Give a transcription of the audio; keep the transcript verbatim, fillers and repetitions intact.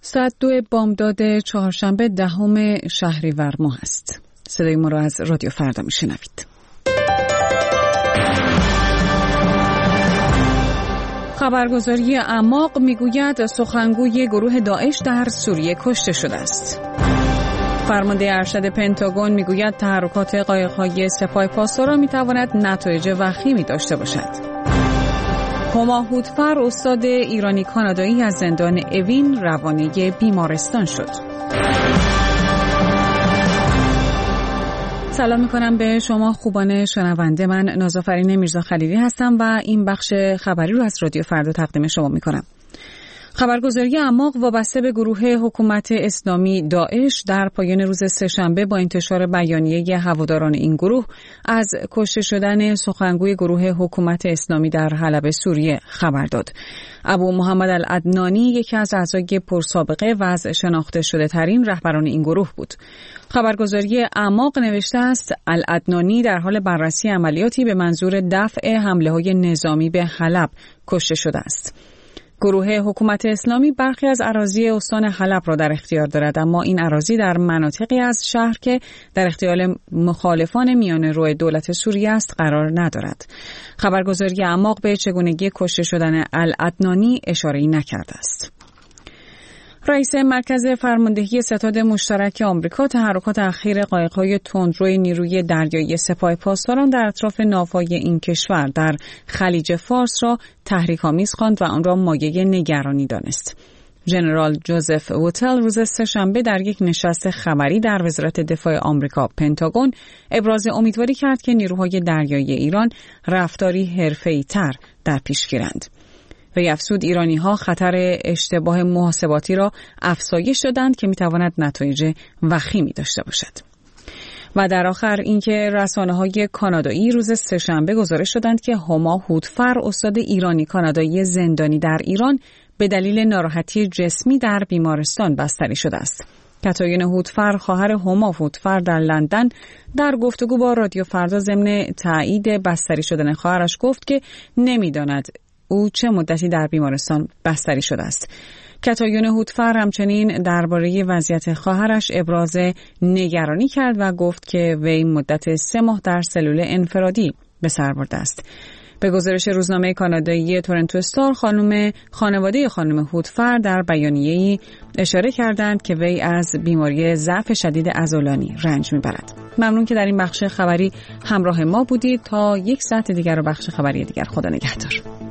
ساعت دو بامداد چهارشنبه دهم شهریور ماه است. صدای ما را از رادیو فردا میشنوید. خبرگزاری اعماق میگوید سخنگوی گروه داعش در سوریه کشته شده است. فرمانده ارشد پنتاگون میگوید تحرکات قایق‌های سپاه پاسداران میتواند نتایج وخیمی داشته باشد. هما هودفر استاد ایرانی کانادایی از زندان اوین روانه بیمارستان شد. سلام میکنم به شما خوبان شنونده. من نازافرین میرزا خلیلی هستم و این بخش خبری رو از رادیو فردا تقدیم شما میکنم. خبرگزاری اعماق وابسته به گروه حکومت اسلامی داعش در پایان روز سه‌شنبه با انتشار بیانیه هواداران این گروه از کشته شدن سخنگوی گروه حکومت اسلامی در حلب سوریه خبر داد. ابو محمد العدنانی یکی از اعضای پرسابقه و از شناخته شده ترین رهبران این گروه بود. خبرگزاری اعماق نوشته است العدنانی در حال بررسی عملیاتی به منظور دفع حمله‌های نظامی به حلب کشته شده است. گروه حکومت اسلامی برخی از اراضی استان حلب را در اختیار دارد، اما این اراضی در مناطقی از شهر که در اختیار مخالفان میانه‌رو دولت سوریه است قرار ندارد. خبرگزاری اعماق به چگونگی کشته شدن العدنانی اشاره‌ای نکرده است. رئیس مرکز فرماندهی ستاد مشترک آمریکا تحرکات اخیر قایق‌های تندروی نیروی دریایی سپاه پاسداران در اطراف ناوهای این کشور در خلیج فارس را تحریک‌آمیز خواند و آن را مایه نگرانی دانست. ژنرال جوزف ووتل روز سه‌شنبه در یک نشست خبری در وزارت دفاع آمریکا پنتاگون ابراز امیدواری کرد که نیروهای دریایی ایران رفتاری حرفه‌ای‌تر در پیش گیرند. وی افزود ایرانی‌ها خطر اشتباه محاسباتی را افزایش دادند که می‌تواند نتایج وخیمی داشته باشد. و در آخر اینکه رسانه‌های کانادایی روز سه‌شنبه گزارش دادند که هما هودفر استاد ایرانی کانادایی زندانی در ایران به دلیل ناراحتی جسمی در بیمارستان بستری شده است. کاترین هودفر خواهر هما هودفر در لندن در گفتگو با رادیو فردا ضمن تایید بستری شدن خواهرش گفت که نمی‌داند او چه مدتی در بیمارستان بستری شده است. کاترین هودفر همچنین درباره وضعیت خواهرش ابراز نگرانی کرد و گفت که وی مدت سه ماه در سلول انفرادی به سر برده است. به گزارش روزنامه کانادایی تورنتو استار، خانم خانواده خانم هودفر در بیانیه‌ای اشاره کردند که وی از بیماری ضعف شدید عضلانی رنج می‌برد. ممنون که در این بخش خبری همراه ما بودید. تا یک ساعت دیگر و بخش خبری دیگر، خدا نگهدار.